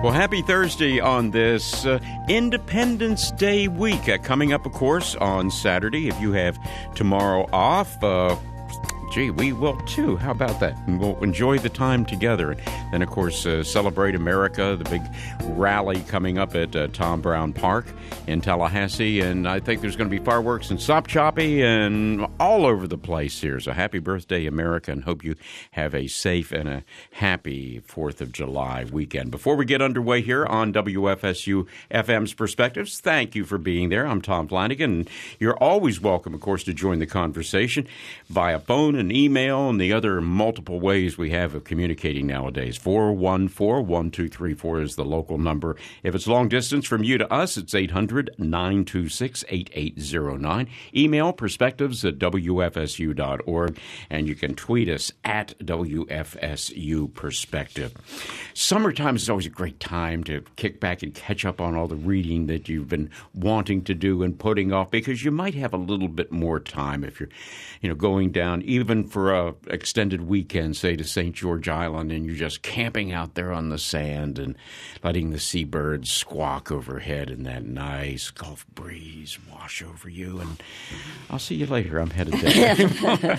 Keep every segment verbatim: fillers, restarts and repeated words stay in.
Well, happy Thursday on this uh, Independence Day week. Uh, coming up, of course, on Saturday. If you have tomorrow off, uh, gee, we will too. How about that? And we'll enjoy the time together. And then, of course, uh, Celebrate America, the big rally coming up at uh, Tom Brown Park in Tallahassee. And I think there's going to be fireworks in Sopchoppy and all over the place here. So happy birthday, America, and hope you have a safe and a happy fourth of July weekend. Before we get underway here on W F S U F M's Perspectives, thank you for being there. I'm Tom Flanagan, and you're always welcome, of course, to join the conversation via phone and email and the other multiple ways we have of communicating nowadays. four one four, one two three four is the local number. If it's long distance from you to us, it's eight hundred, nine two six, eight eight zero nine. Email perspectives at W F S U dot org, and you can tweet us at W F S U Perspective. Summertime is always a great time to kick back and catch up on all the reading that you've been wanting to do and putting off, because you might have a little bit more time if you're, you know, going down even for a extended weekend, say to Saint George Island, and you're just camping out there on the sand and letting the seabirds squawk overhead and that nice Gulf breeze wash over you. And I'll see you later. I'm headed there.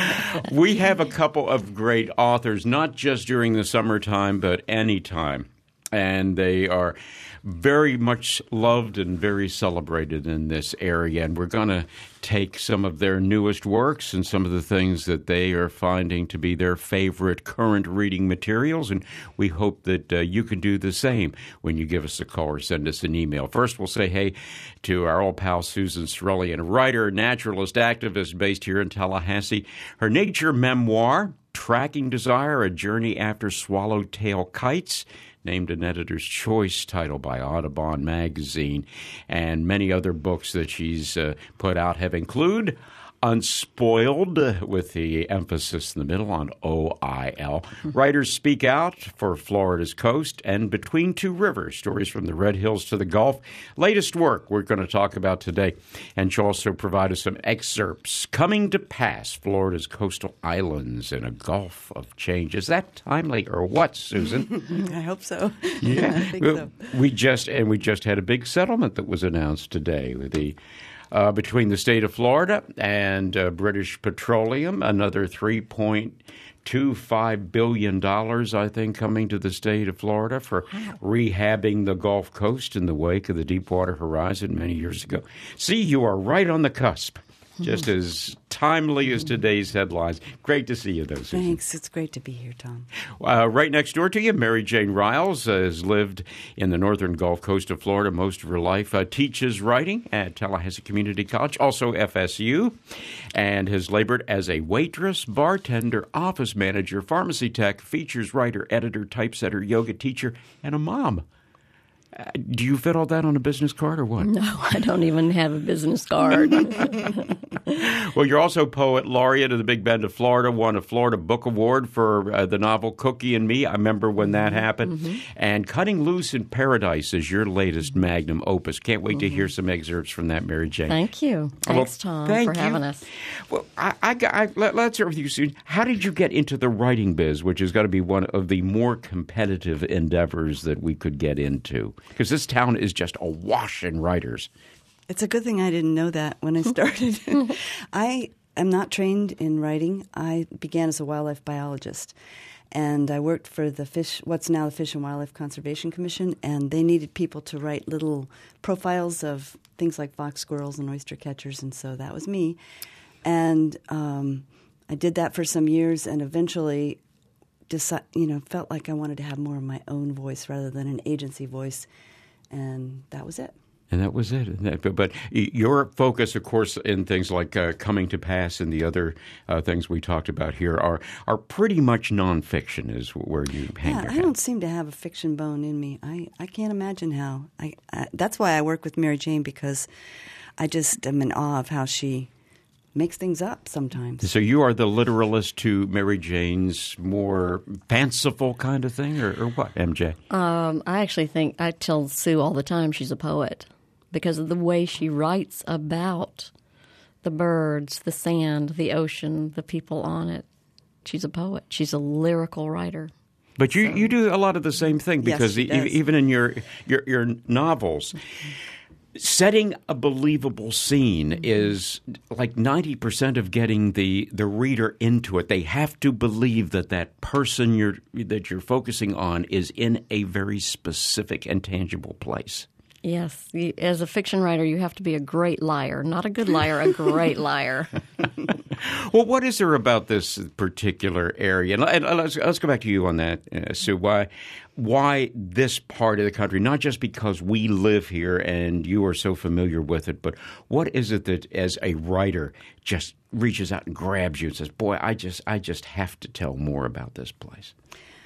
We have a couple of great authors, not just during the summertime, but any time. And they are very much loved and very celebrated in this area. And we're going to take some of their newest works and some of the things that they are finding to be their favorite current reading materials. And we hope that uh, you can do the same when you give us a call or send us an email. First, we'll say hey to our old pal Susan Sorelli, a writer, naturalist, activist based here in Tallahassee. Her nature memoir, Tracking Desire, A Journey After Swallowtail Kites, named an Editor's Choice title by Audubon Magazine, and many other books that she's uh, put out have included Unspoiled, with the emphasis in the middle on O I L. Writers Speak Out for Florida's Coast, and Between Two Rivers, stories from the Red Hills to the Gulf. Latest work we're going to talk about today. And she'll also provide us some excerpts. Coming to Pass, Florida's Coastal Islands in a Gulf of Change. Is that timely or what, Susan? I hope so. Yeah. I think so. We just, and we just had a big settlement that was announced today with the Uh, between the state of Florida and uh, British Petroleum, another three point two five billion dollars, I think, coming to the state of Florida for rehabbing the Gulf Coast in the wake of the Deepwater Horizon many years ago. See, you are right on the cusp, just as timely as today's headlines. Great to see you, though, Susan. Thanks. It's great to be here, Tom. Uh, right next door to you, Mary Jane Riles uh, has lived in the northern Gulf Coast of Florida most of her life, uh, teaches writing at Tallahassee Community College, also F S U, and has labored as a waitress, bartender, office manager, pharmacy tech, features writer, editor, typesetter, yoga teacher, and a mom. Uh, do you fit all that on a business card or what? No, I don't even have a business card. Well, you're also poet laureate of the Big Bend of Florida, won a Florida Book Award for uh, the novel Cookie and Me. I remember when that happened. Mm-hmm. And Cutting Loose in Paradise is your latest magnum opus. Can't wait mm-hmm. to hear some excerpts from that, Mary Jane. Thank you. Thanks, Tom, thank for you. having us. Well, I, I, I, let, let's start with you, Susan. How did you get into the writing biz, which has got to be one of the more competitive endeavors that we could get into? Because this town is just awash in writers. It's a good thing I didn't know that when I started. I am not trained in writing. I began as a wildlife biologist, and I worked for the fish, what's now the Fish and Wildlife Conservation Commission, and they needed people to write little profiles of things like fox squirrels and oyster catchers, and so that was me. And um, I did that for some years, and eventually, decide, you know, felt like I wanted to have more of my own voice rather than an agency voice, and that was it. And that was it. But your focus, of course, in things like uh, Coming to Pass and the other uh, things we talked about here are are pretty much nonfiction is where you hang yeah, your I hat. don't seem to have a fiction bone in me. I, I can't imagine how. I, I That's why I work with Mary Jane, because I just am in awe of how she makes things up sometimes. So you are the literalist to Mary Jane's more fanciful kind of thing, or, or what, M J? Um, I actually think, I tell Sue all the time she's a poet because of the way she writes about the birds, the sand, the ocean, the people on it. She's a poet. She's a lyrical writer. But you, So- you do a lot of the same thing Yes, because she e- does. even in your, your your novels, setting a believable scene is like ninety percent of getting the, the reader into it. They have to believe that that person you're that you're focusing on is in a very specific and tangible place. Yes. You- As a fiction writer, you have to be a great liar. Not a good liar, a great liar. Well, what is there about this particular area? And, and let's, let's go back to you on that, uh, Sue. Why, why this part of the country? Not just because we live here and you are so familiar with it, but what is it that, as a writer, just reaches out and grabs you and says, "Boy, I just, I just have to tell more about this place"?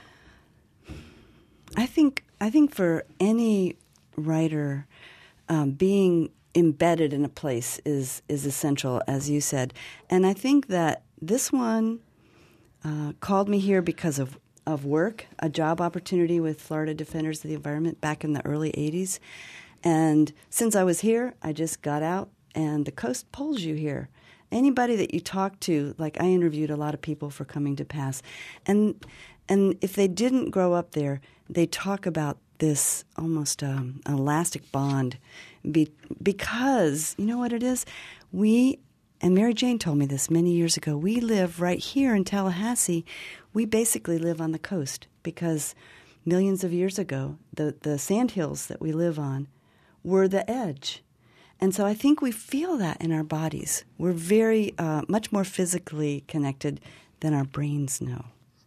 I think I think for any writer, um, being embedded in a place is is essential, as you said. And I think that this one uh, called me here because of, of work, a job opportunity with Florida Defenders of the Environment back in the early eighties. And since I was here, I just got out, and the coast pulls you here. Anybody that you talk to, like I interviewed a lot of people for Coming to Pass, and and if they didn't grow up there, they talk about this almost um, an elastic bond, be, because you know what it is? We, and Mary Jane told me this many years ago, we live right here in Tallahassee. We basically live on the coast because millions of years ago, the, the sandhills that we live on were the edge. And so I think we feel that in our bodies. We're very, uh, much more physically connected than our brains know.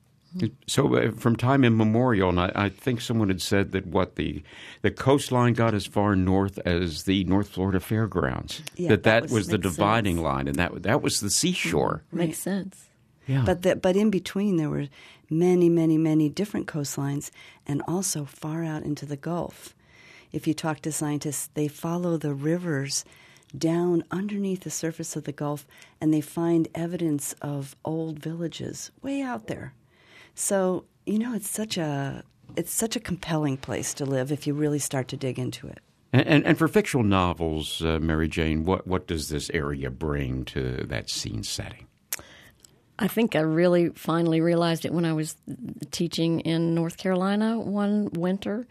So uh, from time immemorial, and I, I think someone had said that what the the coastline got as far north as the North Florida Fairgrounds. Yeah, that that that was- was the makes dividing sense. line, and that that was the seashore. Makes sense. Yeah. But the, but in between, there were many, many, many different coastlines, and also far out into the Gulf. If you talk to scientists, they follow the rivers down underneath the surface of the Gulf, and they find evidence of old villages way out there. So, you know, it's such a it's such a compelling place to live if you really start to dig into it. And, and, and for fictional novels, uh, Mary Jane, what, what does this area bring to that scene setting? I think I really finally realized it when I was teaching in North Carolina one winter,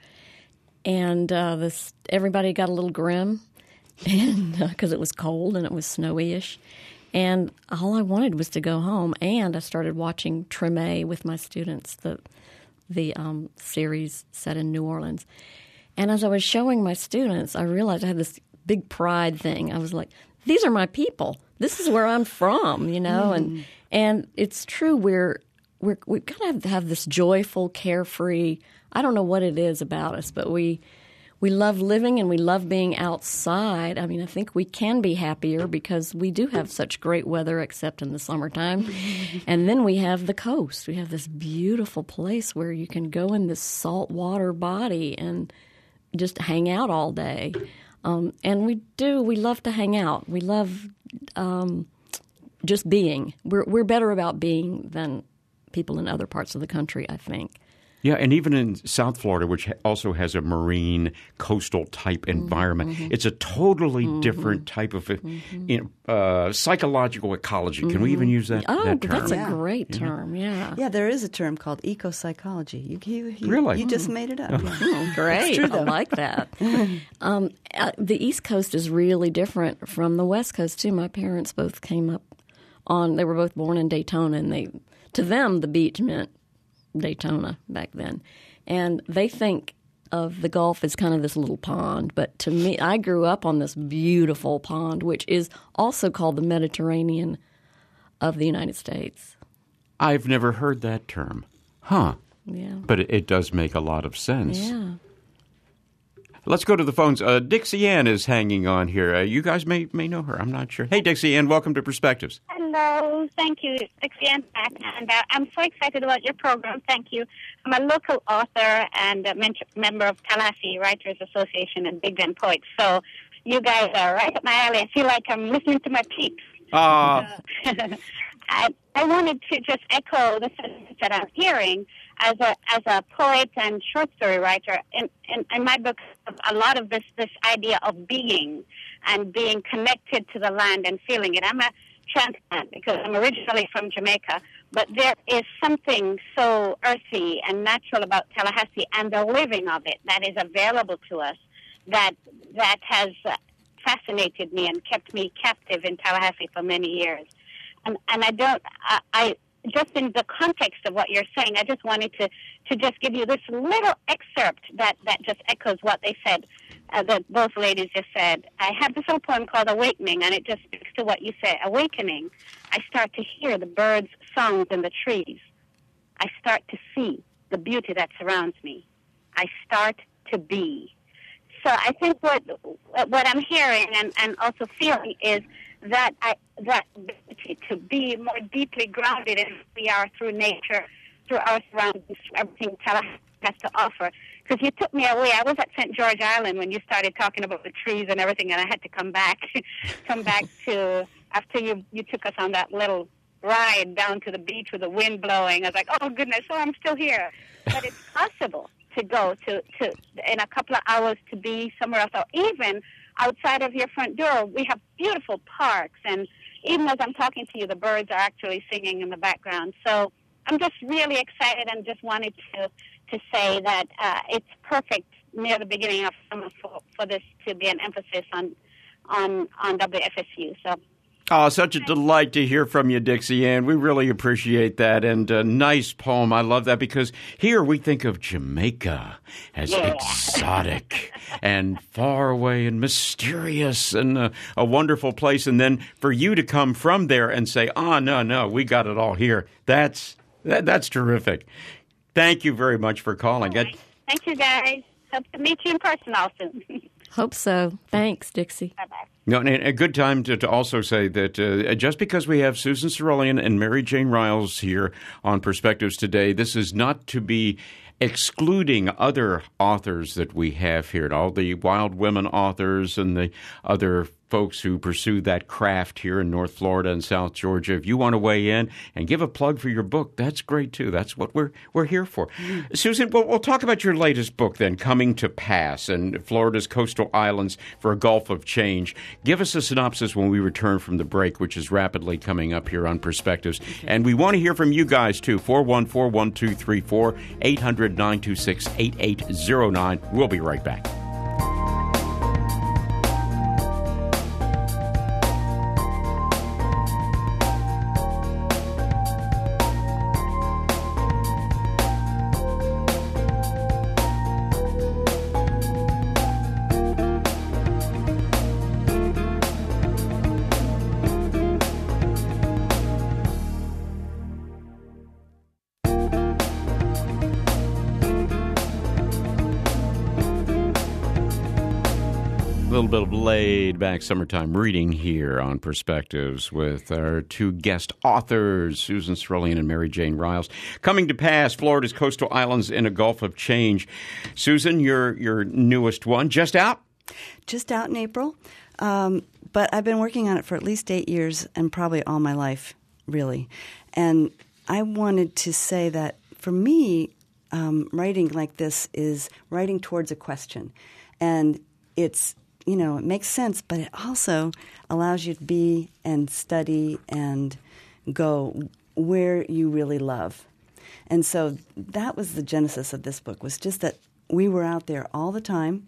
and uh, this everybody got a little grim, and because uh, it was cold and it was snowy-ish, and all I wanted was to go home. And I started watching Treme with my students, the the um, series set in New Orleans. And as I was showing my students, I realized I had this big pride thing. I was like, "These are my people. This is where I'm from," you know. Mm. And and it's true. We're we're we've got to have, have this joyful, carefree. I don't know what it is about us, but we we love living and we love being outside. I mean, I think we can be happier because we do have such great weather, except in the summertime. And then we have the coast. We have this beautiful place where you can go in this saltwater body and just hang out all day. Um, and we do. We love to hang out. We love um, just being. We're we're better about being than people in other parts of the country, I think. Yeah, and even in South Florida, which also has a marine coastal type environment, mm-hmm. it's a totally mm-hmm. different type of mm-hmm. you know, uh, psychological ecology. Mm-hmm. Can we even use that, oh, that term? that's a yeah. great term, yeah. Yeah, there is a term called eco-psychology. You, you, you, really? You just made it up. Yeah. Oh, great. True, though. I like that. um, uh, the East Coast is really different from the West Coast, too. My parents both came up on, they were both born in Daytona, and they, to them, the beach meant Daytona back then. And they think of the Gulf as kind of this little pond. But to me, I grew up on this beautiful pond, which is also called the Mediterranean of the United States. I've never heard that term. Huh. Yeah. But it, it does make a lot of sense. Yeah. Let's go to the phones. Uh, Dixie Ann is hanging on here. Uh, you guys may may know her. I'm not sure. Hey, Dixie Ann, welcome to Perspectives. Hello. Thank you, Dixie Ann back. And uh, I'm so excited about your program. Thank you. I'm a local author and a men- member of Tallahassee Writers Association and Big Bend Poets. So you guys are right up my alley. I feel like I'm listening to my peeps. Uh, I, I wanted to just echo the sentiments that I'm hearing. As a as a poet and short story writer, in, in, in my book, a lot of this, this idea of being and being connected to the land and feeling it. I'm a transplant because I'm originally from Jamaica, But there is something so earthy and natural about Tallahassee and the living of it that is available to us that that has uh, fascinated me and kept me captive in Tallahassee for many years. And, and I don't, I, I, just in the context of what you're saying, I just wanted to, to just give you this little excerpt that, that just echoes what they said, uh, that both ladies just said. I have this little poem called Awakening, and it just speaks to what you said. Awakening, I start to hear the birds' songs in the trees. I start to see the beauty that surrounds me. I start to be. So I think what what I'm hearing and, and also feeling is that I, that ability to be more deeply grounded in who we are through nature, through our surroundings, through everything Tallahassee has to offer. Because you took me away. I was at Saint George Island when you started talking about the trees and everything, and I had to come back, come back to after you you took us on that little ride down to the beach with the wind blowing. I was like, oh goodness, oh I'm still here. But it's possible to go to, to in a couple of hours to be somewhere else, or even outside of your front door. We have beautiful parks, and even as I'm talking to you, the birds are actually singing in the background. So I'm just really excited and just wanted to to say that uh, it's perfect near the beginning of summer for, for this to be an emphasis on on on W F S U. So. Oh, such a delight to hear from you, Dixie Ann. We really appreciate that. And a nice poem. I love that because here we think of Jamaica as yeah. exotic and far away and mysterious and a, a wonderful place. And then for you to come from there and say, oh, no, no, we got it all here. That's that, that's terrific. Thank you very much for calling. Right. Thank you, guys. Hope to meet you in person also. Hope so. Thanks, Dixie. Bye-bye. No, and a good time to, to also say that uh, just because we have Susan Cerulean and Mary Jane Riles here on Perspectives today, this is not to be excluding other authors that we have here, all the wild women authors and the other folks who pursue that craft here in North Florida and South Georgia. If you want to weigh in and give a plug for your book, that's great too. That's what we're we're here for. Mm. Susan, we'll, we'll talk about your latest book then, Coming to Pass, and Florida's Coastal Islands for a Gulf of Change. Give us a synopsis when we return from the break, which is rapidly coming up here on Perspectives. Okay. And we want to hear from you guys too. four one four, one two three four, eight hundred, nine two six, eight eight zero nine. We'll be right back. A little bit of laid-back summertime reading here on Perspectives with our two guest authors, Susan Cerulean and Mary Jane Riles. Coming to Pass, Florida's Coastal Islands in a Gulf of Change. Susan, your your newest one, just out? Just out in April. Um, but I've been working on it for at least eight years and probably all my life, really. And I wanted to say that for me, um, writing like this is writing towards a question. And it's You know, it makes sense, but it also allows you to be and study and go where you really love. And so that was the genesis of this book, was just that we were out there all the time.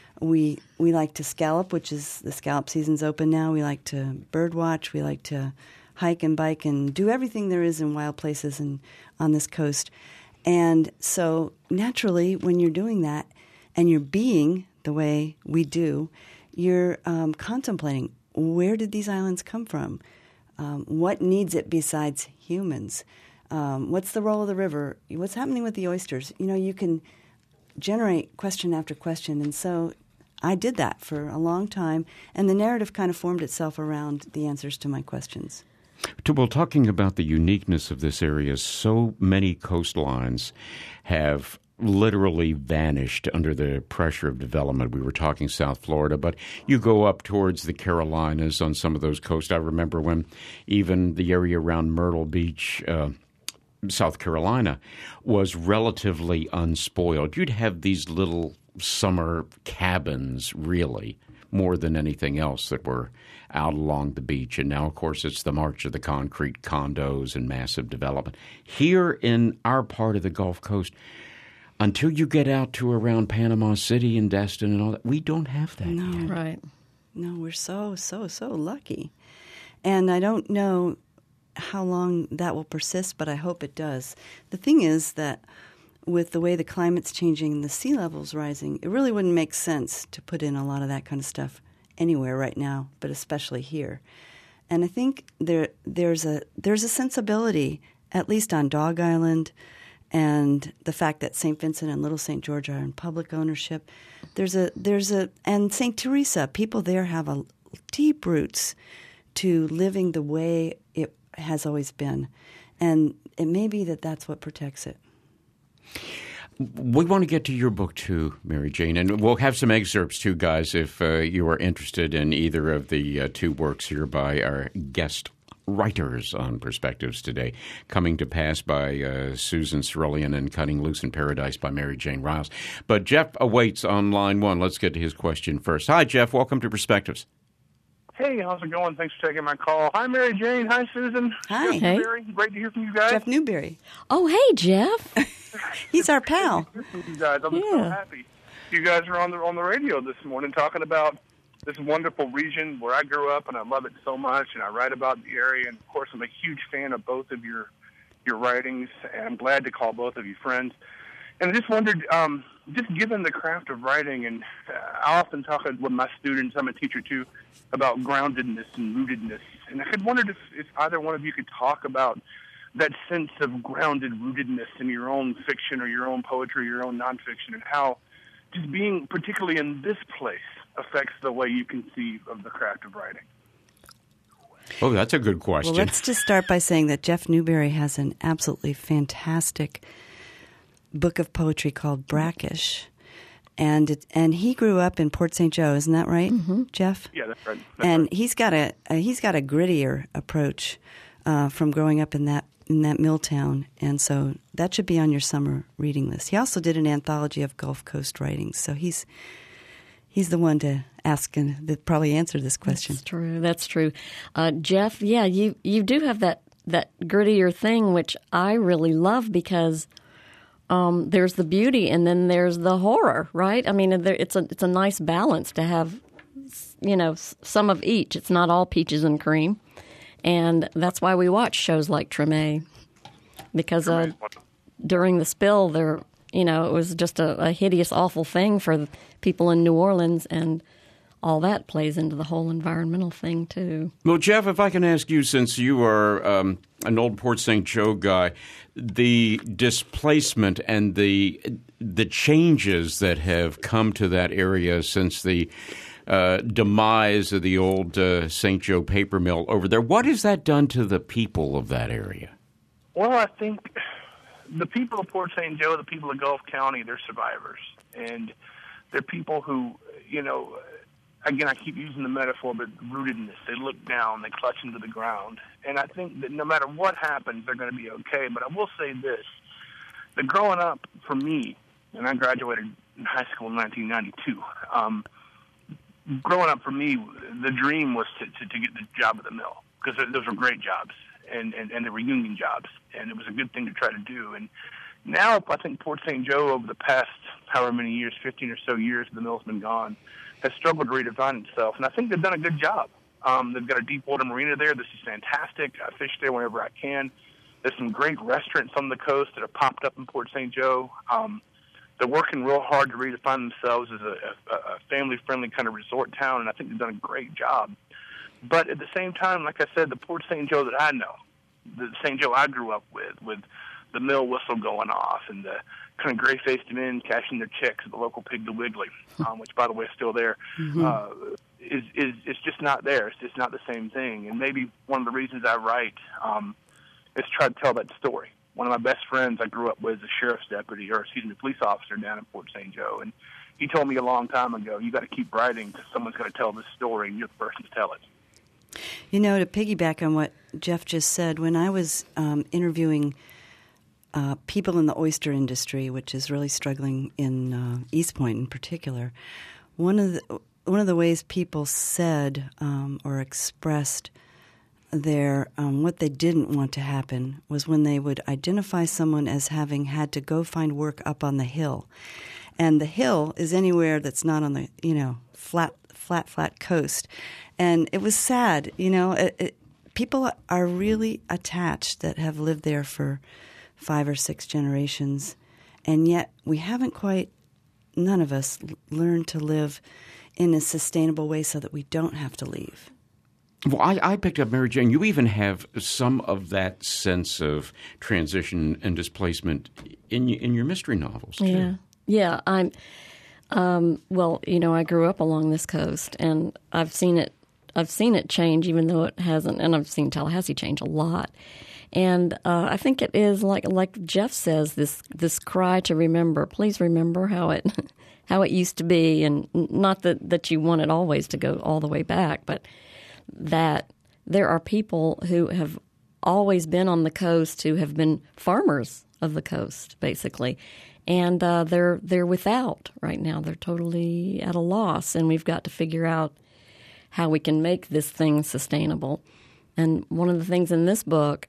We we like to scallop, which is the scallop season's open now. We like to bird watch. We like to hike and bike and do everything there is in wild places and on this coast. And so naturally, when you're doing that and you're being the way we do, you're um, contemplating, where did these islands come from? Um, what needs it besides humans? Um, what's the role of the river? What's happening with the oysters? You know, you can generate question after question. And so I did that for a long time, and the narrative kind of formed itself around the answers to my questions. Well, talking about the uniqueness of this area, so many coastlines have literally vanished under the pressure of development. We were talking South Florida, but you go up towards the Carolinas on some of those coasts. I remember when even the area around Myrtle Beach, uh, South Carolina, was relatively unspoiled. You'd have these little summer cabins, really, more than anything else that were out along the beach. And now, of course, it's the march of the concrete condos and massive development. Here in our part of the Gulf Coast, until you get out to around Panama City and Destin and all that, we don't have that No. yet. Right. No, we're so, so, so lucky. And I don't know how long that will persist, but I hope it does. The thing is that with the way the climate's changing and the sea level's rising, it really wouldn't make sense to put in a lot of that kind of stuff anywhere right now, but especially here. And I think there there's a there's a sensibility, at least on Dog Island, and the fact that Saint Vincent and Little Saint George are in public ownership. There's a there's a and Saint Teresa, people there have a deep roots to living the way it has always been, and it may be that that's what protects it. We want to get to your book too, Mary Jane, and we'll have some excerpts too, guys, if uh, you are interested in either of the uh, two works here by our guest writers on Perspectives today. Coming to Pass by uh, Susan Cerulean and Cutting Loose in Paradise by Mary Jane Riles. But Jeff awaits on line one. Let's get to his question first. Hi, Jeff. Welcome to Perspectives. Hey, how's it going? Thanks for taking my call. Hi, Mary Jane. Hi, Susan. Hi. Jeff Hey. Newberry. Great to hear from you guys. Jeff Newberry. Oh, hey, Jeff. He's our pal. Great to hear from you guys. I'm so Yeah. happy. You guys are on the on the radio this morning talking about this wonderful region where I grew up, and I love it so much, and I write about the area. And, of course, I'm a huge fan of both of your your writings, and I'm glad to call both of you friends. And I just wondered, um, just given the craft of writing, and uh, I often talk with my students, I'm a teacher too, about groundedness and rootedness. And I had wondered if, if either one of you could talk about that sense of grounded rootedness in your own fiction or your own poetry, your own nonfiction, and how just being particularly in this place affects the way you conceive of the craft of writing. Oh, that's a good question. Well, let's just start by saying that Jeff Newberry has an absolutely fantastic book of poetry called Brackish. And it, and he grew up in Port Saint Joe, isn't that right, mm-hmm. Jeff? Yeah, that's right. That's and right. he's got a, a he's got a grittier approach uh, from growing up in that in that mill town, and so that should be on your summer reading list. He also did an anthology of Gulf Coast writings, so he's he's the one to ask and that probably answer this question. That's true. That's true. Uh, Jeff, yeah, you, you do have that, that grittier thing, which I really love because um, there's the beauty and then there's the horror, right? I mean, there, it's a it's a nice balance to have, you know, some of each. It's not all peaches and cream. And that's why we watch shows like Treme, because uh, during the spill, there, you know, it was just a, a hideous, awful thing for the people in New Orleans, and all that plays into the whole environmental thing too. Well, Jeff, if I can ask you, since you are um, an old Port Saint Joe guy, the displacement and the the changes that have come to that area since the Uh, demise of the old uh, Saint Joe paper mill over there. What has that done to the people of that area? Well, I think the people of Port Saint Joe, the people of Gulf County, they're survivors. And they're people who, you know, again, I keep using the metaphor, but rootedness. They look down, they clutch into the ground. And I think that no matter what happens, they're going to be okay. But I will say this, that growing up for me, and I graduated in high school in nineteen ninety-two, um, growing up for me, the dream was to, to, to get the job at the mill, because those were great jobs, and, and, and they were union jobs, and it was a good thing to try to do. And now I think Port Saint Joe, over the past however many years, fifteen or so years the mill's been gone, has struggled to redefine itself, and I think they've done a good job. Um, they've got a deep water marina there. This is fantastic. I fish there whenever I can. There's some great restaurants on the coast that have popped up in Port Saint Joe. Um, They're working real hard to redefine themselves as a, a, a family-friendly kind of resort town, and I think they've done a great job. But at the same time, like I said, the Port Saint Joe that I know, the Saint Joe I grew up with, with the mill whistle going off and the kind of gray-faced men cashing their checks at the local Piggly Wiggly, um, which, by the way, is still there, mm-hmm. uh, is, is, is just not there. It's just not the same thing. And maybe one of the reasons I write um, is try to tell that story. One of my best friends I grew up with is a sheriff's deputy, or excuse me, a police officer down in Port Saint Joe. And he told me a long time ago, you got to keep writing because someone's got to tell this story, and you're the person to tell it. You know, to piggyback on what Jeff just said, when I was um, interviewing uh, people in the oyster industry, which is really struggling in uh, East Point in particular, one of the one of the ways people said um, or expressed their um, what they didn't want to happen was when they would identify someone as having had to go find work up on the hill. And the hill is anywhere that's not on the, you know, flat, flat, flat coast. And it was sad, you know. It, it, people are really attached that have lived there for five or six generations. And yet we haven't quite, none of us, learned to live in a sustainable way so that we don't have to leave. Well, I, I picked up, Mary Jane, you even have some of that sense of transition and displacement in in your mystery novels, too. Yeah, yeah. I'm, um, well, you know, I grew up along this coast, and I've seen it I've seen it change, even though it hasn't, and I've seen Tallahassee change a lot. And uh, I think it is, like like Jeff says, this this cry to remember. Please remember how it how it used to be, and not that, that you want it always to go all the way back, but that there are people who have always been on the coast who have been farmers of the coast, basically, and uh, they're they're without right now. They're totally at a loss, and we've got to figure out how we can make this thing sustainable. And one of the things in this book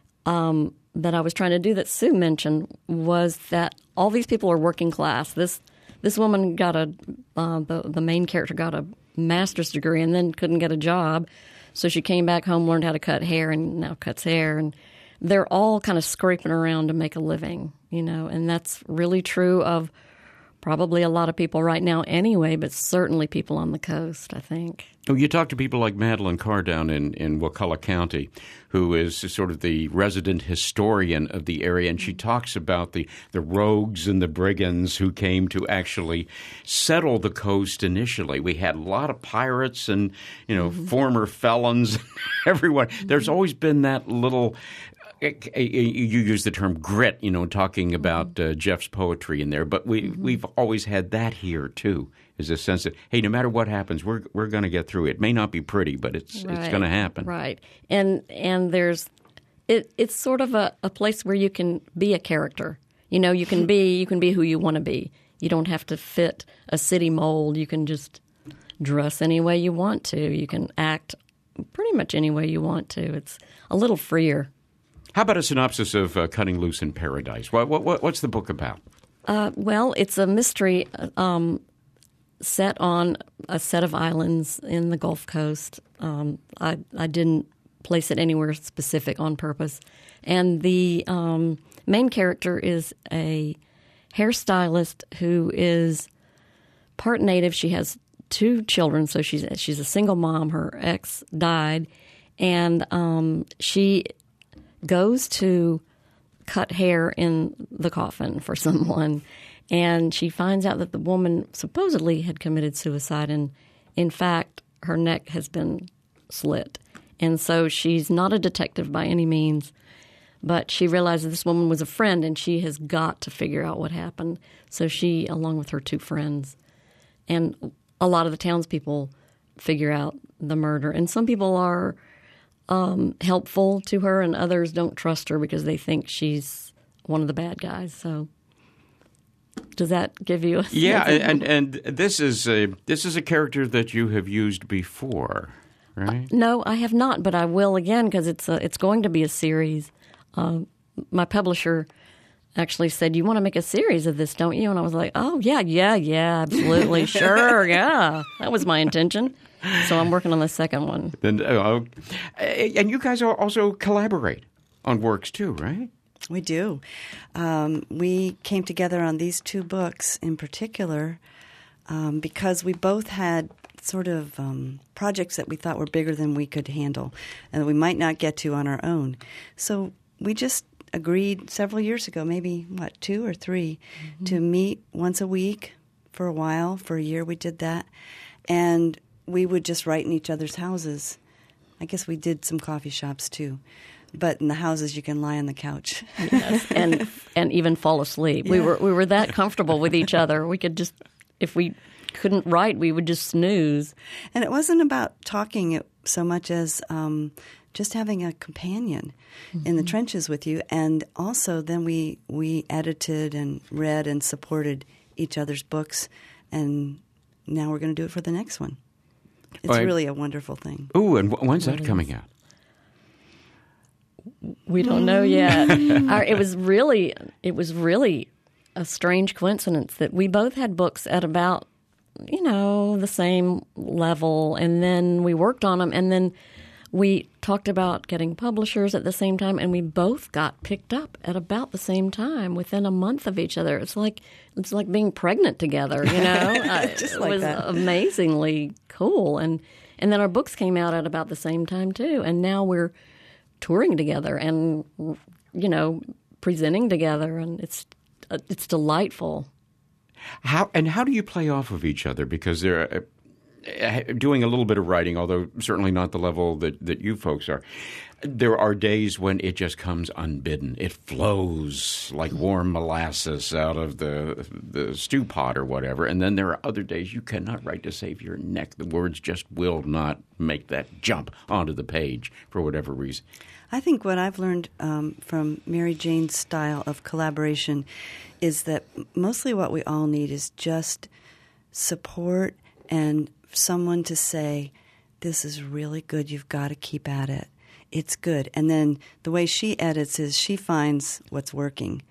um, that I was trying to do that Sue mentioned was that all these people are working class. This this woman got a uh, the the main character got a master's degree and then couldn't get a job, so she came back home, learned how to cut hair, and now cuts hair. And they're all kind of scraping around to make a living, you know. And that's really true of probably a lot of people right now anyway, but certainly people on the coast, I think. Oh, you talk to people like Madeline Carr down in, in Wakulla County, who is sort of the resident historian of the area, and she talks about the, the rogues and the brigands who came to actually settle the coast initially. We had a lot of pirates and, you know, mm-hmm. former felons, everyone. Mm-hmm. There's always been that little – you use the term grit, you know, talking about uh, Jeff's poetry in there, but we, mm-hmm. we've always had that here too, is a sense that, hey, no matter what happens, we're we're going to get through it. It may not be pretty, but it's right. it's going to happen. Right. And and there's it, it's sort of a, a place where you can be a character. You know, you can be you can be who you want to be. You don't have to fit a city mold. You can just dress any way you want to. You can act pretty much any way you want to. It's a little freer. How about a synopsis of uh, Cutting Loose in Paradise? What, what, what's the book about? Uh, well, it's a mystery um, set on a set of islands in the Gulf Coast. Um, I, I didn't place it anywhere specific on purpose. And the um, main character is a hairstylist who is part native. She has two children, so she's she's a single mom. Her ex died, and um, she goes to cut hair in the coffin for someone, and she finds out that the woman supposedly had committed suicide, and in fact her neck has been slit. And so she's not a detective by any means, but she realizes this woman was a friend, and she has got to figure out what happened. So she, along with her two friends, and a lot of the townspeople, figure out the murder. And some people are Um, helpful to her, and others don't trust her because they think she's one of the bad guys. So, does that give you a sense? Yeah, and and this is a this is a character that you have used before, right? Uh, no, I have not, but I will again because it's a, it's going to be a series. Uh, my publisher actually said, "You want to make a series of this, don't you?" And I was like, "Oh yeah, yeah, yeah, absolutely, sure, yeah, that was my intention." So I'm working on the second one. Then, uh, and you guys also collaborate on works too, right? We do. Um, we came together on these two books in particular um, because we both had sort of um, projects that we thought were bigger than we could handle and that we might not get to on our own. So we just agreed several years ago, maybe, what, two or three, mm-hmm. to meet once a week for a while. For a year we did that. And we would just write in each other's houses. I guess we did some coffee shops too. But in the houses, you can lie on the couch. Yes, and and even fall asleep. Yeah. We were we were that comfortable with each other. We could just, if we couldn't write, we would just snooze. And it wasn't about talking so much as um, just having a companion mm-hmm. in the trenches with you. And also then we, we edited and read and supported each other's books and now we're going to do it for the next one. It's Right. really a wonderful thing. Ooh, and wh- when's that coming out? We don't know yet. Our, it was really, it was really a strange coincidence that we both had books at about, you know, the same level, and then we worked on them, and then we talked about getting publishers at the same time, and we both got picked up at about the same time within a month of each other. It's like it's like being pregnant together, you know. Uh, Just it like was that. amazingly cool, and and then our books came out at about the same time too, and now we're touring together and, you know, presenting together, and it's uh, it's delightful. How and how do you play off of each other? Because they're uh, doing a little bit of writing, although certainly not the level that, that you folks are. There are days when it just comes unbidden. It flows like warm molasses out of the the stew pot or whatever. And then there are other days you cannot write to save your neck. The words just will not make that jump onto the page for whatever reason. I think what I've learned um, from Mary Jane's style of collaboration is that mostly what we all need is just support and someone to say, this is really good, you've got to keep at it. It's good. And then the way she edits is she finds what's working.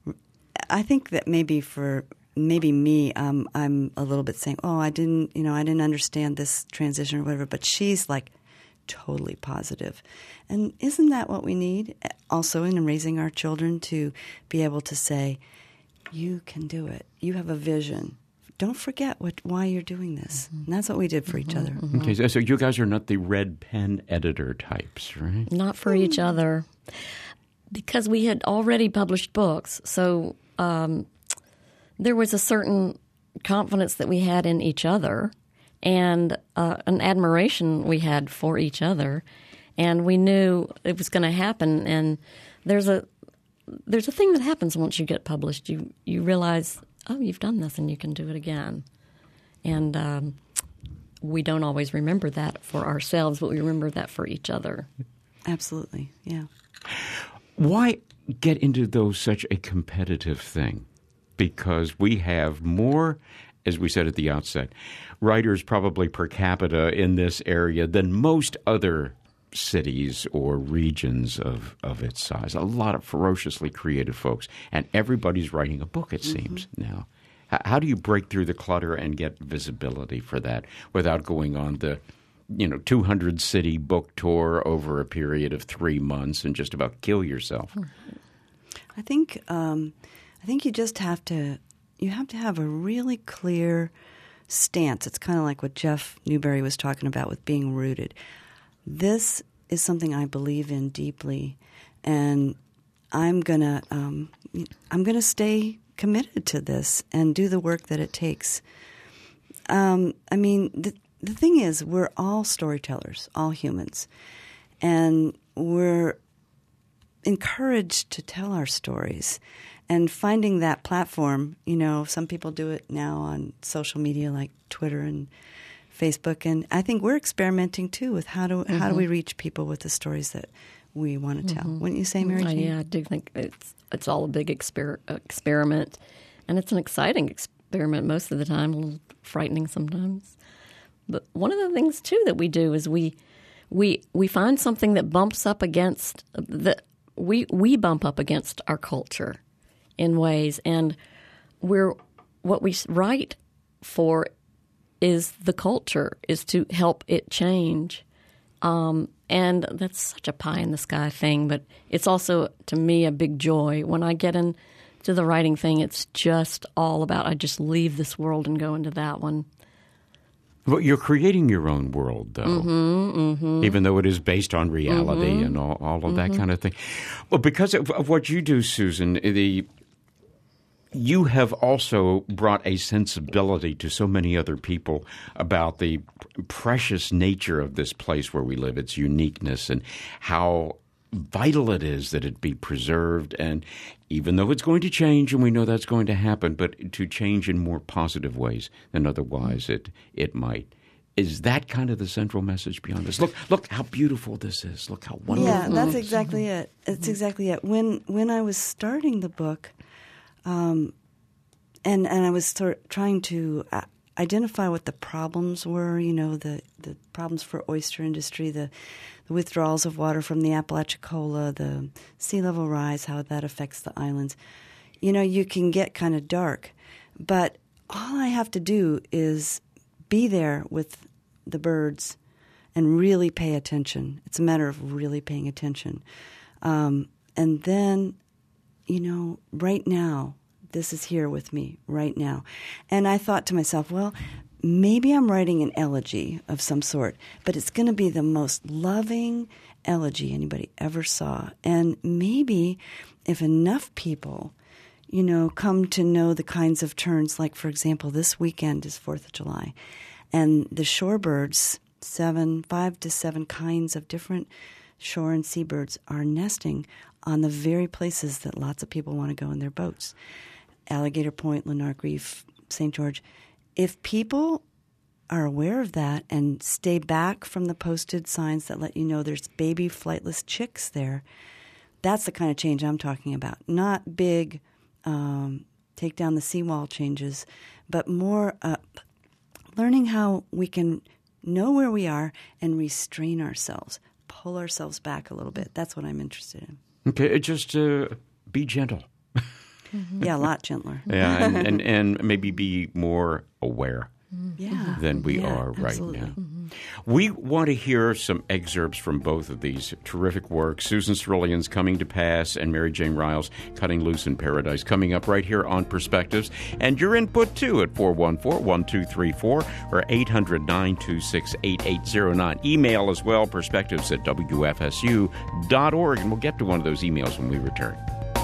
I think that maybe for maybe me, um, I'm a little bit saying, oh, I didn't, you know, I didn't understand this transition or whatever, but she's like totally positive. And isn't that what we need also in raising our children, to be able to say, you can do it. You have a vision. Don't forget what why you're doing this. Mm-hmm. And that's what we did for each other. Mm-hmm. Okay, so, so you guys are not the red pen editor types, right? Not for each other, because we had already published books. So um, there was a certain confidence that we had in each other, and uh, an admiration we had for each other, and we knew it was going to happen. And there's a there's a thing that happens once you get published. You you realize, oh, you've done this, and you can do it again. And um, we don't always remember that for ourselves, but we remember that for each other. Absolutely, yeah. Why get into those such a competitive thing? Because we have more, as we said at the outset, writers probably per capita in this area than most other cities or regions of, of its size. A lot of ferociously creative folks. And everybody's writing a book, it seems, mm-hmm. now. H- how do you break through the clutter and get visibility for that without going on the, you know, two hundred city book tour over a period of three months and just about kill yourself? I think um, I think you just have to you have to have a really clear stance. It's kind of like what Jeff Newberry was talking about with being rooted. This is something I believe in deeply, and I'm gonna um, I'm gonna stay committed to this and do the work that it takes. Um, I mean, the, the thing is, we're all storytellers, all humans, and we're encouraged to tell our stories. And finding that platform, you know, some people do it now on social media like Twitter and Facebook, and I think we're experimenting too with how do mm-hmm. how do we reach people with the stories that we want to tell. Mm-hmm. Wouldn't you say, Mary Jane? Yeah, I do think it's it's all a big exper- experiment, and it's an exciting experiment most of the time, a little frightening sometimes. But one of the things too that we do is we we we find something that bumps up against that we we bump up against our culture in ways, and we're what we write for is the culture, is to help it change. Um, and that's such a pie-in-the-sky thing, but it's also, to me, a big joy. When I get into the writing thing, it's just all about, I just leave this world and go into that one. Well, you're creating your own world, though, mm-hmm, mm-hmm. even though it is based on reality mm-hmm. and all, all of mm-hmm. that kind of thing. Well, because of, of what you do, Susan, the you have also brought a sensibility to so many other people about the precious nature of this place where we live, its uniqueness, and how vital it is that it be preserved. And even though it's going to change, and we know that's going to happen, but to change in more positive ways than otherwise it it might. Is that kind of the central message beyond this? Look, look how beautiful this is. Look how wonderful. Yeah, that's exactly it. It's exactly it. When when I was starting the book, um, and and I was sort of trying to, uh, identify what the problems were, you know, the, the problems for oyster industry, the, the withdrawals of water from the Apalachicola, the sea level rise, how that affects the islands. You know, you can get kind of dark. But all I have to do is be there with the birds and really pay attention. It's a matter of really paying attention. Um, and then, you know, right now, this is here with me right now. And I thought to myself, well, maybe I'm writing an elegy of some sort, but it's going to be the most loving elegy anybody ever saw. And maybe if enough people, you know, come to know the kinds of terns, like, for example, this weekend is fourth of July, and the shorebirds, seven, five to seven kinds of different shore and seabirds are nesting on the very places that lots of people want to go in their boats. Alligator Point, Lanark Reef, Saint George. If people are aware of that and stay back from the posted signs that let you know there's baby flightless chicks there, that's the kind of change I'm talking about. Not big um, take down the seawall changes, but more uh, learning how we can know where we are and restrain ourselves, pull ourselves back a little bit. That's what I'm interested in. Okay, just uh, be gentle. Mm-hmm. Yeah, a lot gentler. Yeah, and, and, and maybe be more aware yeah. than we yeah, are right absolutely. now. Mm-hmm. We want to hear some excerpts from both of these terrific works. Susan Cerulean's Coming to Pass and Mary Jane Ryle's Cutting Loose in Paradise, coming up right here on Perspectives. And your input, too, at four one four, one two three four or eight hundred, nine two six, eight eight zero nine. Email as well, perspectives at w f s u dot org. And we'll get to one of those emails when we return.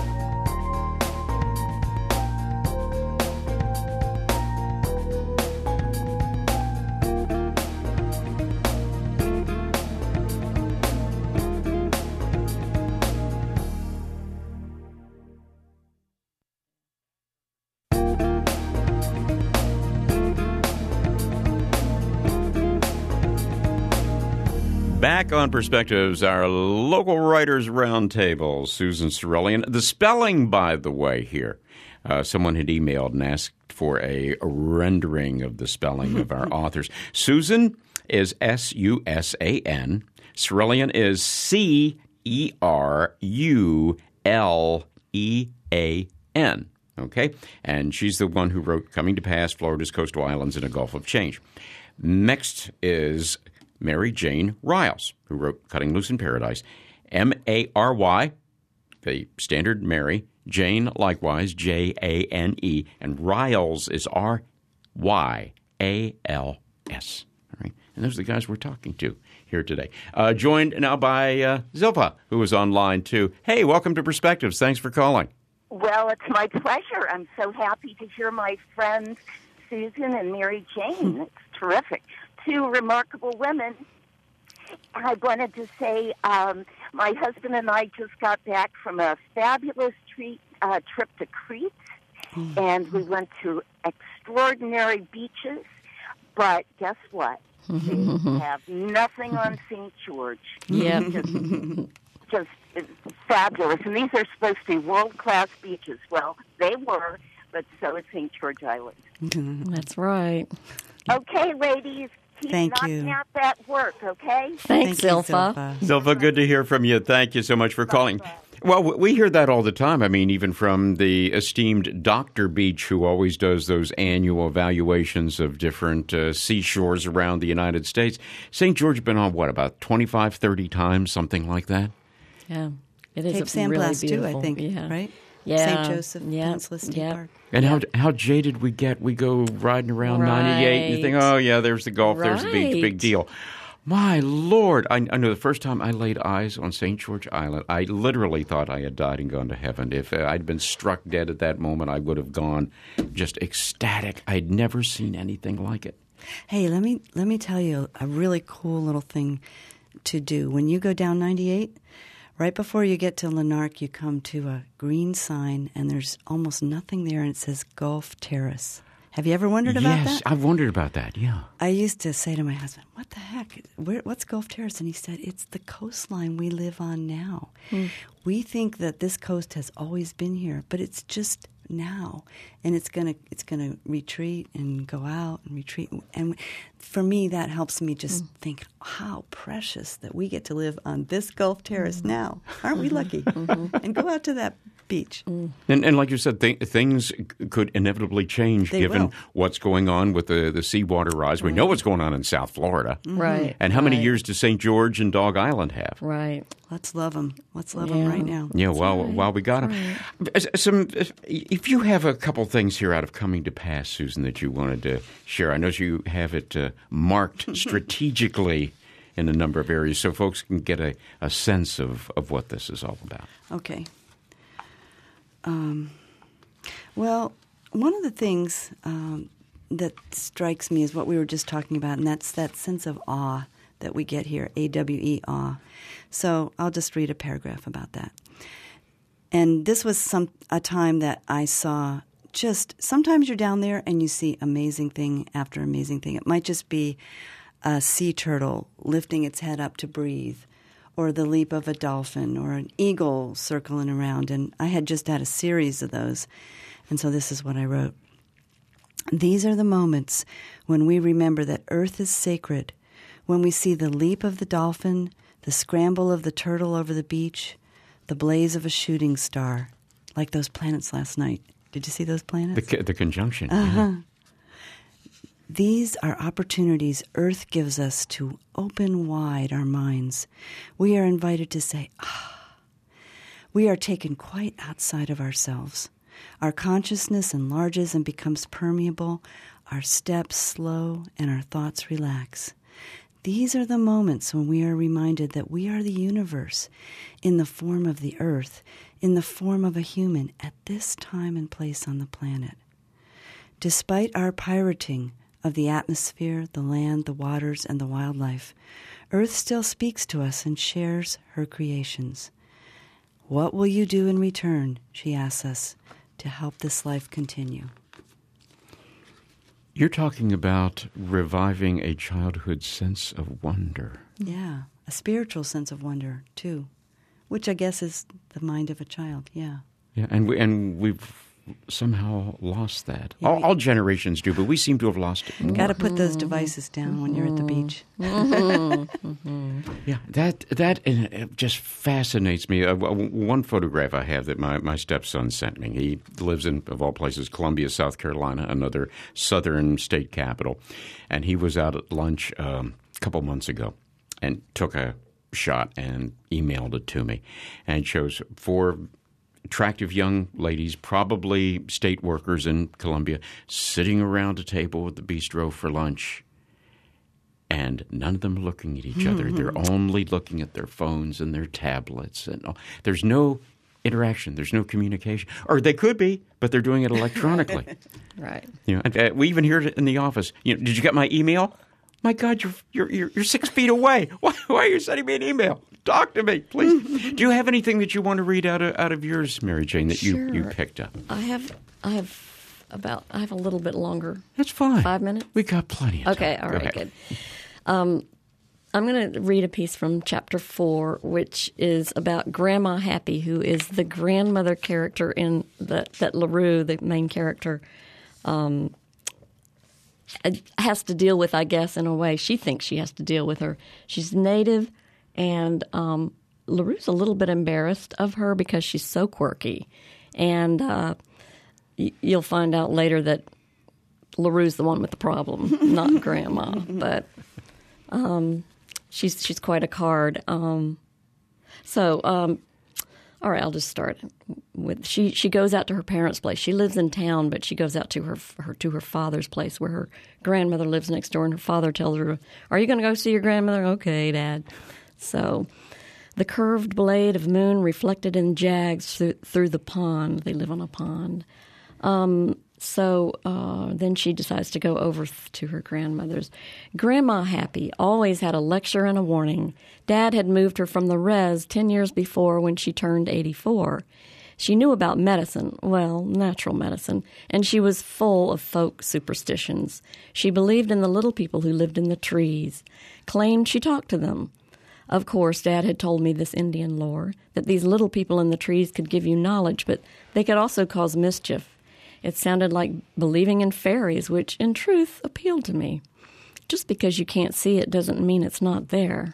Back on Perspectives, our local writers roundtable, Susan Cerulean. The spelling, by the way, here. Uh, someone had emailed and asked for a rendering of the spelling of our authors. Susan is S U S A N. Cerulean is C E R U L E A N. Okay? And she's the one who wrote Coming to Pass, Florida's Coastal Islands in a Gulf of Change. Next is Mary Jane Ryles, who wrote Cutting Loose in Paradise. M A R Y, the standard Mary. Jane, likewise, J A N E. And Ryles is R Y A L S. All right? And those are the guys we're talking to here today. Uh, joined now by uh, Zilpha, who is online, too. Hey, welcome to Perspectives. Thanks for calling. Well, it's my pleasure. I'm so happy to hear my friends Susan and Mary Jane. It's terrific. Two remarkable women. I wanted to say um, my husband and I just got back from a fabulous treat, uh, trip to Crete, mm-hmm. and we went to extraordinary beaches. But guess what? Mm-hmm. They have nothing on Saint George. Yeah, just, just fabulous. And these are supposed to be world-class beaches. Well, they were, but so is Saint George Island. Mm-hmm. that's right. Okay, ladies. Keep Thank knocking you. out that work, okay? Thanks, Thank you, Zilpha. Zilpha. Zilpha, good to hear from you. Thank you so much for calling. Well, we hear that all the time. I mean, even from the esteemed Doctor Beach, who always does those annual evaluations of different uh, seashores around the United States. Saint George has been on, what, about twenty-five, thirty times, something like that? Yeah, it is Cape a San really Blas, too, beautiful. I think, yeah. right? Yeah. Saint Joseph yeah. Peninsula State yeah. Park. And Yeah. how how jaded we get. We go riding around Right. ninety-eight. You think, oh, yeah, there's the Gulf, there's the beach, big Right. deal. My Lord. I, I know the first time I laid eyes on Saint George Island, I literally thought I had died and gone to heaven. If uh, I'd been struck dead at that moment, I would have gone just ecstatic. I'd never seen anything like it. Hey, let me let me tell you a really cool little thing to do. When you go down ninety-eight, right before you get to Lanark, you come to a green sign, and there's almost nothing there, and it says Gulf Terrace. Have you ever wondered about Yes, that? I've wondered about that, yeah. I used to say to my husband, what the heck? Where, what's Gulf Terrace? And he said, it's the coastline we live on now. Mm. We think that this coast has always been here, but it's just now, and it's gonna it's gonna retreat and go out and retreat. And for me, that helps me just mm. think how precious that we get to live on this Gulf Terrace mm. now. Aren't we lucky? Mm-hmm. And go out to that beach. Mm. And, and like you said, th- things could inevitably change they given will. what's going on with the, the seawater rise. We right. know what's going on in South Florida. Mm-hmm. Right. And how many right. years does Saint George and Dog Island have? Right. Let's love them. Let's love Yeah. them right now. Yeah, That's while, right. while we got them. Right. Some, if you have a couple things here out of Coming to Pass, Susan, that you wanted to share. I know you have it uh, marked strategically in a number of areas so folks can get a, a sense of, of what this is all about. Okay. Um, well, one of the things um, that strikes me is what we were just talking about, and that's that sense of awe that we get here, A W E, awe. So I'll just read a paragraph about that. And this was some a time that I saw just, sometimes you're down there and you see amazing thing after amazing thing. It might just be a sea turtle lifting its head up to breathe, or the leap of a dolphin, or an eagle circling around. And I had just had a series of those. And so this is what I wrote. These are the moments when we remember that Earth is sacred, when we see the leap of the dolphin, the scramble of the turtle over the beach, the blaze of a shooting star, like those planets last night. Did you see those planets? The, the conjunction. Uh-huh. Yeah. These are opportunities Earth gives us to open wide our minds. We are invited to say, ah. We are taken quite outside of ourselves. Our consciousness enlarges and becomes permeable. Our steps slow and our thoughts relax. These are the moments when we are reminded that we are the universe in the form of the earth, in the form of a human at this time and place on the planet. Despite our pirating of the atmosphere, the land, the waters, and the wildlife, Earth still speaks to us and shares her creations. What will you do in return, she asks us, to help this life continue? You're talking about reviving a childhood sense of wonder. Yeah, a spiritual sense of wonder, too, which I guess is the mind of a child, yeah. Yeah, and, we, and we've somehow lost that. Yeah, all, we, all generations do, but we seem to have lost it more. Got to put those devices down when you're at the beach. Yeah, that that uh, just fascinates me. Uh, one photograph I have that my, my stepson sent me. He lives in, of all places, Columbia, South Carolina, another southern state capital. And he was out at lunch um, a couple months ago and took a shot and emailed it to me. And it shows four attractive young ladies, probably state workers in Columbia, sitting around a table at the bistro for lunch. And none of them are looking at each mm-hmm. other. They're only looking at their phones and their tablets. And all. There's no interaction. There's no communication. Or they could be, but they're doing it electronically. Right. You know, and, uh, we even hear it in the office. You know, did you get my email? My God, you're you're you're, you're six feet away. Why, why are you sending me an email? Talk to me, please. Do you have anything that you want to read out of out of yours, Mary Jane, that Sure. you, you picked up? I have, I have about, I have a little bit longer. That's fine. Five minutes? We got plenty of Okay, time. all Go right, ahead. good. Um, I'm going to read a piece from chapter four, which is about Grandma Happy, who is the grandmother character in the, that LaRue, the main character, um, has to deal with, I guess, in a way. She thinks she has to deal with her. She's native, and um, LaRue's a little bit embarrassed of her because she's so quirky. And uh, y- you'll find out later that LaRue's the one with the problem, not Grandma. But um, she's she's quite a card. Um, so, um, all right, I'll just start with she. She goes out to her parents' place. She lives in town, but she goes out to her, her to her father's place, where her grandmother lives next door. And her father tells her, "Are you going to go see your grandmother?" "Okay, Dad." So, the curved blade of moon reflected in jags through, through the pond. They live on a pond. Um, So uh, then she decides to go over th- to her grandmother's. Grandma Happy always had a lecture and a warning. Dad had moved her from the res ten years before when she turned eighty-four. She knew about medicine, well, natural medicine, and she was full of folk superstitions. She believed in the little people who lived in the trees, claimed she talked to them. Of course, Dad had told me this Indian lore, that these little people in the trees could give you knowledge, but they could also cause mischief. It sounded like believing in fairies, which in truth appealed to me. Just because you can't see it doesn't mean it's not there.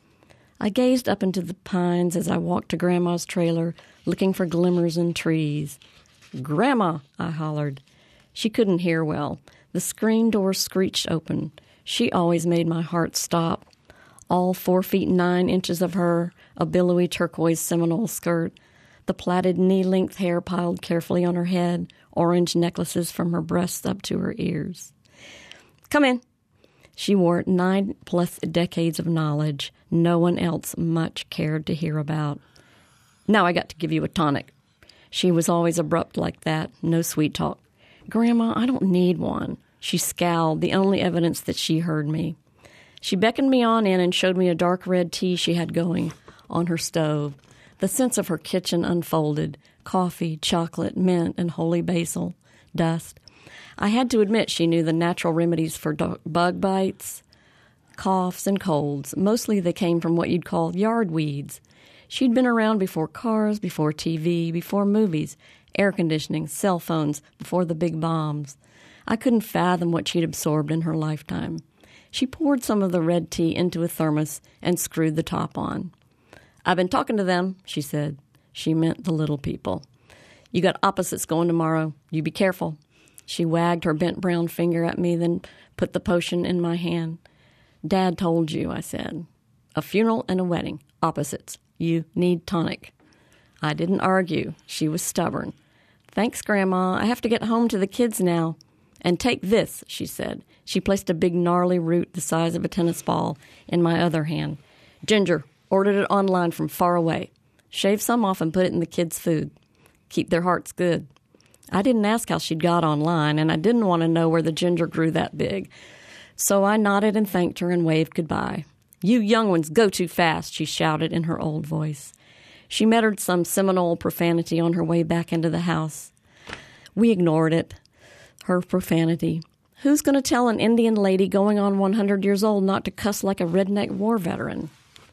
I gazed up into the pines as I walked to Grandma's trailer, looking for glimmers in trees. "Grandma!" I hollered. She couldn't hear well. The screen door screeched open. She always made my heart stop. All four feet nine inches of her, a billowy turquoise Seminole skirt, the plaited knee-length hair piled carefully on her head, orange necklaces from her breasts up to her ears. "Come in." She wore nine-plus decades of knowledge no one else much cared to hear about. "Now I got to give you a tonic." She was always abrupt like that, no sweet talk. "Grandma, I don't need one." She scowled, the only evidence that she heard me. She beckoned me on in and showed me a dark red tea she had going on her stove. The sense of her kitchen unfolded: coffee, chocolate, mint, and holy basil dust. I had to admit she knew the natural remedies for do- bug bites, coughs, and colds. Mostly they came from what you'd call yard weeds. She'd been around before cars, before T V, before movies, air conditioning, cell phones, before the big bombs. I couldn't fathom what she'd absorbed in her lifetime. She poured some of the red tea into a thermos and screwed the top on. "I've been talking to them," she said. She meant the little people. "You got opposites going tomorrow. You be careful." She wagged her bent brown finger at me, then put the potion in my hand. "Dad told you," I said. "A funeral and a wedding. Opposites. You need tonic." I didn't argue. She was stubborn. "Thanks, Grandma. I have to get home to the kids now." "And take this," she said. She placed a big gnarly root the size of a tennis ball in my other hand. "Ginger. Ordered it online from far away. Shave some off and put it in the kids' food. Keep their hearts good." I didn't ask how she'd got online, and I didn't want to know where the ginger grew that big. So I nodded and thanked her and waved goodbye. "You young ones go too fast," she shouted in her old voice. She muttered some Seminole profanity on her way back into the house. We ignored it. Her profanity. Who's going to tell an Indian lady going on one hundred years old not to cuss like a redneck war veteran?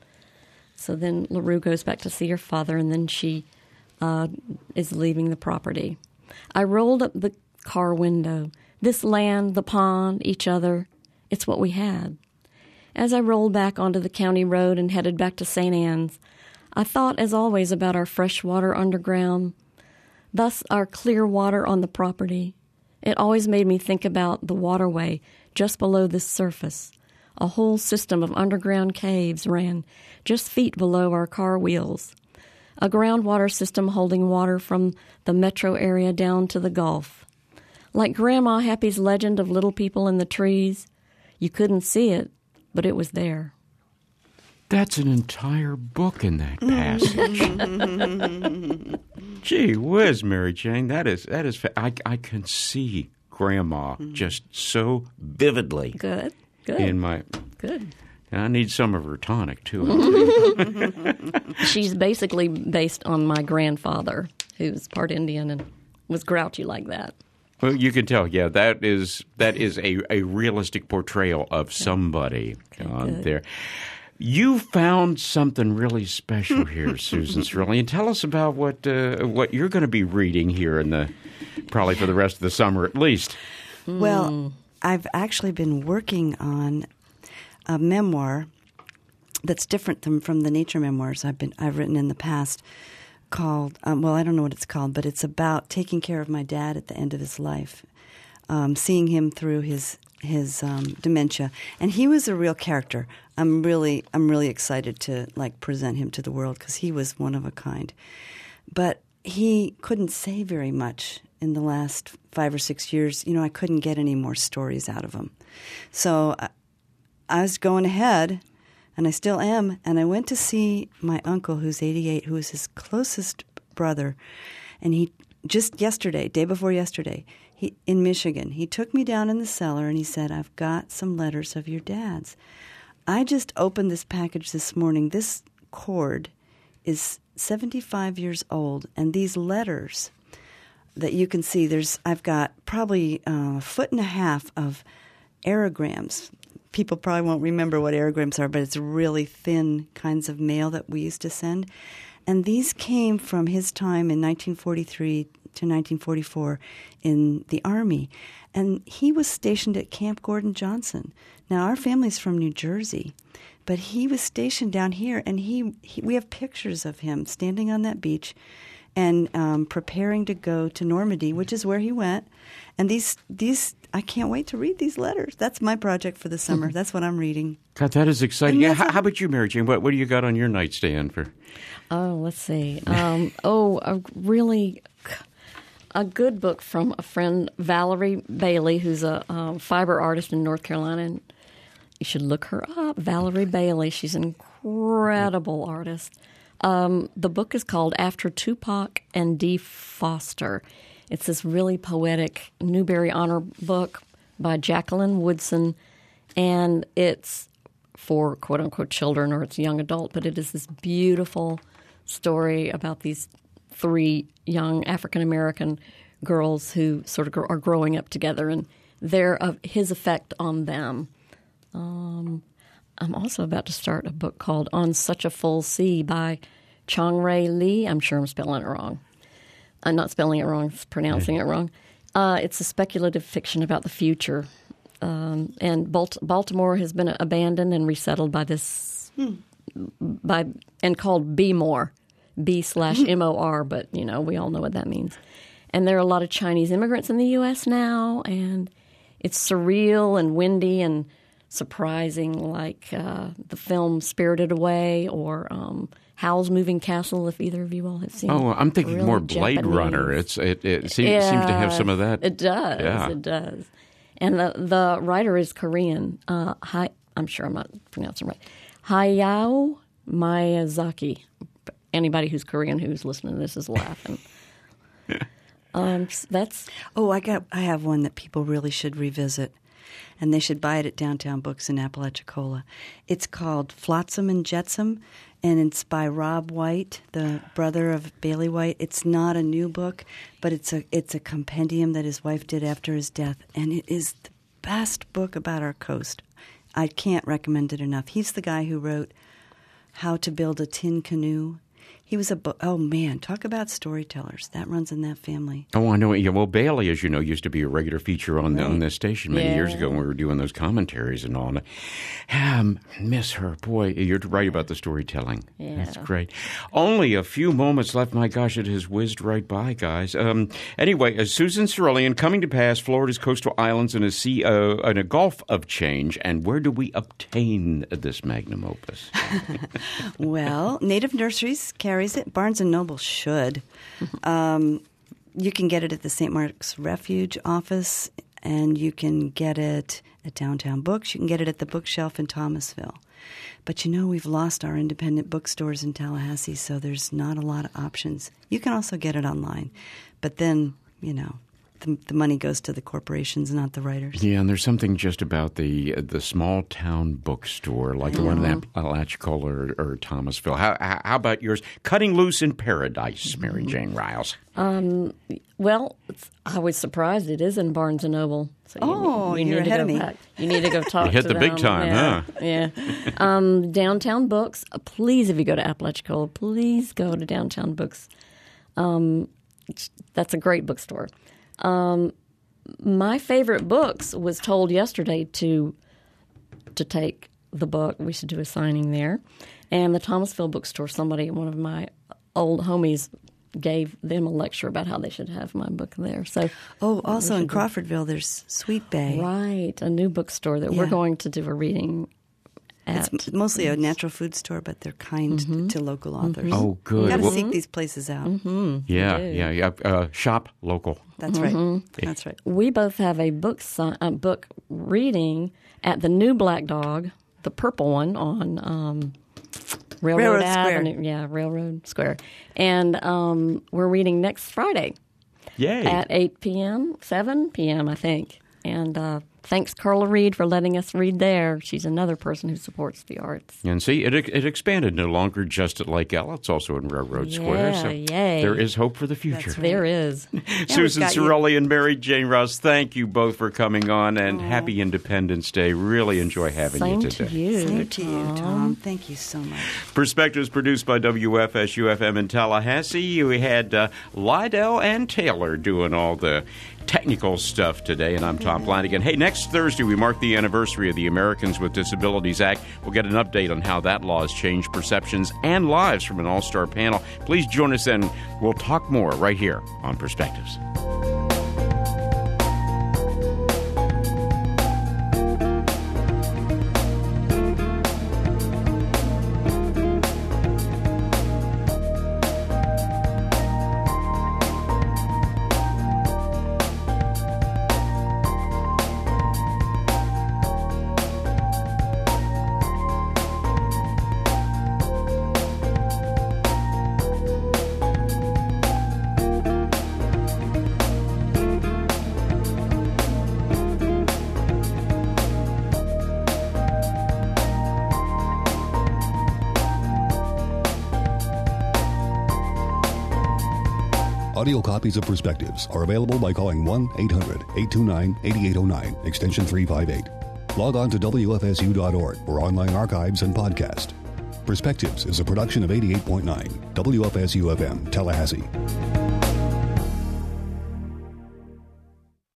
So then LaRue goes back to see her father, and then she uh, is leaving the property. I rolled up the car window. This land, the pond, each other, it's what we had. As I rolled back onto the county road and headed back to Saint Anne's, I thought, as always, about our fresh water underground, thus our clear water on the property. It always made me think about the waterway just below this surface. A whole system of underground caves ran just feet below our car wheels. A groundwater system holding water from the metro area down to the Gulf. Like Grandma Happy's legend of little people in the trees, you couldn't see it, but it was there. That's an entire book in that passage. Gee whiz, Mary Jane, that is that is. Fa- I I can see Grandma just so vividly. Good, good. In my good. And I need some of her tonic too. I'll tell you. She's basically based on my grandfather, who's part Indian and was grouchy like that. Well, you can tell, yeah, that is that is a, a realistic portrayal of somebody Okay, on good. there. You found something really special here, Susan Cerulean. Tell us about what uh, what you're going to be reading here in the probably for the rest of the summer at least. Well, I've actually been working on a memoir that's different than from the nature memoirs I've been I've written in the past. Called um, well, I don't know what it's called, but it's about taking care of my dad at the end of his life, um, seeing him through his his um, dementia, and he was a real character. I'm really I'm really excited to like present him to the world because he was one of a kind. But he couldn't say very much in the last five or six years. You know, I couldn't get any more stories out of him, so I, I was going ahead. And I still am. And I went to see my uncle, who's eighty-eight, who is his closest brother. And he just yesterday, day before yesterday, he in Michigan, he took me down in the cellar and he said, "I've got some letters of your dad's." I just opened this package this morning. This cord is seventy-five years old. And these letters that you can see, there's I've got probably a foot and a half of aerograms. People probably won't remember what aerograms are, but it's really thin kinds of mail that we used to send. And these came from his time in nineteen forty-three to nineteen forty-four in the Army. And he was stationed at Camp Gordon Johnson. Now, our family's from New Jersey, but he was stationed down here, and he, he we have pictures of him standing on that beach and um, preparing to go to Normandy, which is where he went. And these, these I can't wait to read these letters. That's my project for the summer. Mm-hmm. That's what I'm reading. God, that is exciting. Yeah, that's how, a- how about you, Mary Jane? What, what do you got on your nightstand for? Oh, let's see. Um, oh, a really a good book from a friend, Valerie Bailey, who's a um, fiber artist in North Carolina. And you should look her up, Valerie Bailey. She's an incredible artist. Um, the book is called After Tupac and Dee Foster. It's this really poetic Newbery Honor book by Jacqueline Woodson, and it's for quote-unquote children or it's young adult, but it is this beautiful story about these three young African-American girls who sort of are growing up together and their uh, his effect on them. Um, I'm also about to start a book called On Such a Full Sea by Chong-Rae Lee. I'm sure I'm spelling it wrong. I'm not spelling it wrong, pronouncing it wrong. Uh, it's a speculative fiction about the future. Um, and Balt- Baltimore has been abandoned and resettled by this, hmm. by and called B More, B slash M O R, but, you know, we all know what that means. And there are a lot of Chinese immigrants in the U S now, and it's surreal and windy and surprising, like uh, the film Spirited Away or um, Howl's Moving Castle, if either of you all have seen it. Oh, I'm thinking really more Blade Japanese. Runner. It's It, it seems, Yeah, seems to have some of that. It does. Yeah. It does. And the, the writer is Korean. Uh, Hi, I'm sure I'm not pronouncing it right. Hayao Miyazaki. Anybody who's Korean who's listening to this is laughing. um, that's Oh, I got. I have one that people really should revisit, and they should buy it at Downtown Books in Apalachicola. It's called Flotsam and Jetsam, and it's by Rob White, the brother of Bailey White. It's not a new book, but it's a it's a compendium that his wife did after his death, and it is the best book about our coast. I can't recommend it enough. He's the guy who wrote How to Build a Tin Canoe. He was a bo- oh man, talk about storytellers. That runs in that family. Oh, I know. Yeah, well, Bailey, as you know, used to be a regular feature on Right. on this station many Yeah. years ago when we were doing those commentaries and all. And I um, miss her. Boy, you're right about the storytelling. Yeah. That's great. Only a few moments left. My gosh, it has whizzed right by, guys. Um, anyway, uh, Susan Cerulean, Coming to Pass, Florida's Coastal Islands in a Sea, uh, in a Gulf of Change. And where do we obtain this magnum opus? Well, Native Nurseries carries it. Barnes and Noble should. Um, you can get it at the Saint Mark's Refuge office, and you can get it at Downtown Books. You can get it at the Bookshelf in Thomasville. But you know, we've lost our independent bookstores in Tallahassee, so there's not a lot of options. You can also get it online. But then, you know, the, the money goes to the corporations, not the writers. Yeah, and there's something just about the the small town bookstore, like the one in Apalachicola or, or Thomasville. How, how how about yours? Cutting Loose in Paradise, Mary Jane Riles. Um, well, it's, I was surprised it is in Barnes and Noble. So you, Oh, you you're need ahead to of go me. back. You need to go talk You hit to the big them. time, yeah. huh? Yeah. Um, Downtown Books. uh, Please, if you go to Apalachicola, please go to Downtown Books. Um, it's- that's a great bookstore. Um, my favorite books was told yesterday to to take the book. We should do a signing there. And the Thomasville bookstore, somebody, one of my old homies, gave them a lecture about how they should have my book there. So, Oh, also we in should do- Crawfordville, there's Sweet Bay. right, a new bookstore that we're Yeah. going to do a reading at. It's m- mostly a natural food store, but they're kind Mm-hmm. to local authors. Oh, good. You got to Well- seek these places out. Yeah, do. yeah, yeah. Uh, shop local. That's Mm-hmm. right. That's right. We both have a book si- a book reading at the new Black Dog, the purple one on um, Railroad, Railroad Square. Avenue. Yeah, Railroad Square. And um, we're reading next Friday Yay. at eight p.m., seven p.m., I think. And uh, thanks, Carla Reed, for letting us read there. She's another person who supports the arts. And see, it it expanded no longer just at Lake Ella. It's also in Railroad Yeah, Square. So yay. there is hope for the future. That's right. There is. Susan got you. Cirelli and Mary Jane Ross, thank you both for coming on, and happy Independence Day. Really enjoy having Same you to today. you, Same to you, Tom. Tom. Thank you so much. Perspectives produced by W F S U F M in Tallahassee. We had uh, Lydell and Taylor doing all the technical stuff today, and I'm Tom Flanagan. Hey, next Thursday we mark the anniversary of the Americans with Disabilities Act. We'll get an update on how that law has changed perceptions and lives from an all-star panel. Please join us, and we'll talk more right here on Perspectives. Audio copies of Perspectives are available by calling one eight hundred eight two nine eight eight zero nine, extension three five eight. Log on to W F S U dot org for online archives and podcast. Perspectives is a production of eighty-eight point nine W F S U F M, Tallahassee.